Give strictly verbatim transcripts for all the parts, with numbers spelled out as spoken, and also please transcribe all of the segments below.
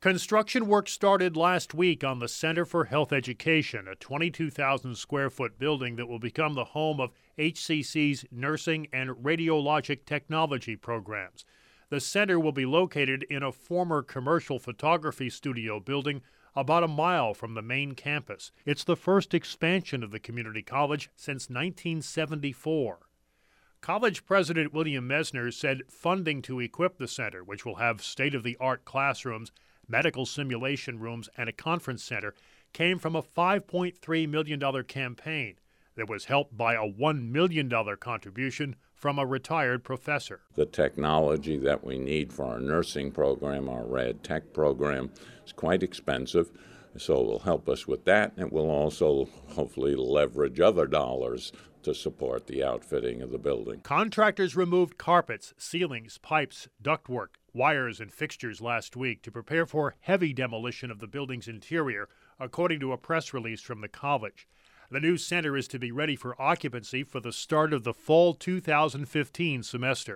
Construction work started last week on the Center for Health Education, a twenty-two thousand square foot building that will become the home of H C C's nursing and radiologic technology programs. The center will be located in a former commercial photography studio building about a mile from the main campus. It's the first expansion of the community college since nineteen seventy-four. College President William Messner said funding to equip the center, which will have state-of-the-art classrooms, medical simulation rooms, and a conference center, came from a five point three million dollars campaign that was helped by a one million dollars contribution from a retired professor. The technology that we need for our nursing program, our rad tech program, is quite expensive, so it will help us with that. It will also hopefully leverage other dollars to support the outfitting of the building. Contractors removed carpets, ceilings, pipes, ductwork, wires, and fixtures last week to prepare for heavy demolition of the building's interior, according to a press release from the college. The new center is to be ready for occupancy for the start of the fall two thousand fifteen semester.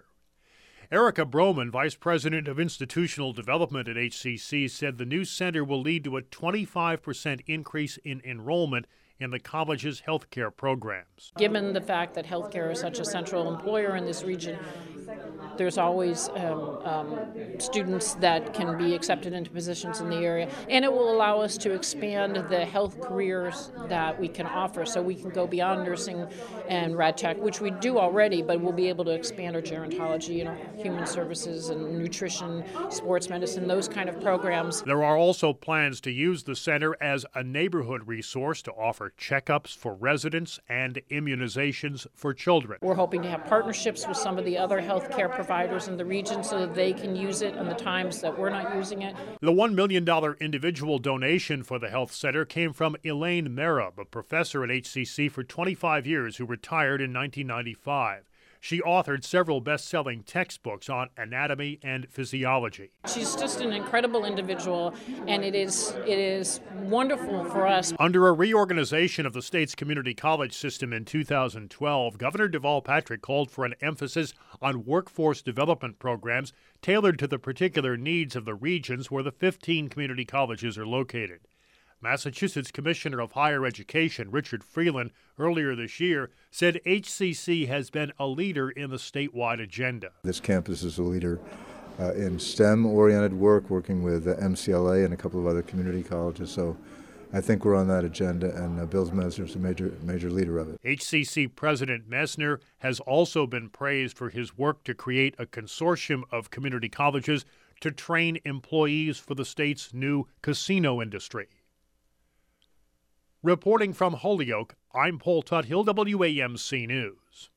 Erica Broman, Vice President of Institutional Development at H C C, said the new center will lead to a twenty-five percent increase in enrollment in the college's healthcare programs. Given the fact that healthcare is such a central employer in this region, there's always um, um, students that can be accepted into positions in the area, and it will allow us to expand the health careers that we can offer, so we can go beyond nursing and rad tech, which we do already, but we'll be able to expand our gerontology, you know, human services and nutrition, sports medicine, those kind of programs. There are also plans to use the center as a neighborhood resource to offer checkups for residents and immunizations for children. We're hoping to have partnerships with some of the other healthcare providers in the region so that they can use it on the times that we're not using it. The one million dollars individual donation for the health center came from Elaine Merab, a professor at H C C for twenty-five years who retired in nineteen ninety-five. She authored several best-selling textbooks on anatomy and physiology. She's just an incredible individual, and it is it is wonderful for us. Under a reorganization of the state's community college system in two thousand twelve, Governor Deval Patrick called for an emphasis on workforce development programs tailored to the particular needs of the regions where the fifteen community colleges are located. Massachusetts Commissioner of Higher Education Richard Freeland earlier this year said H C C has been a leader in the statewide agenda. This campus is a leader uh, in STEM-oriented work, working with uh, M C L A and a couple of other community colleges. So I think we're on that agenda, and uh, Bill Messner is a major, major leader of it. H C C President Messner has also been praised for his work to create a consortium of community colleges to train employees for the state's new casino industry. Reporting from Holyoke, I'm Paul Tuthill, W A M C News.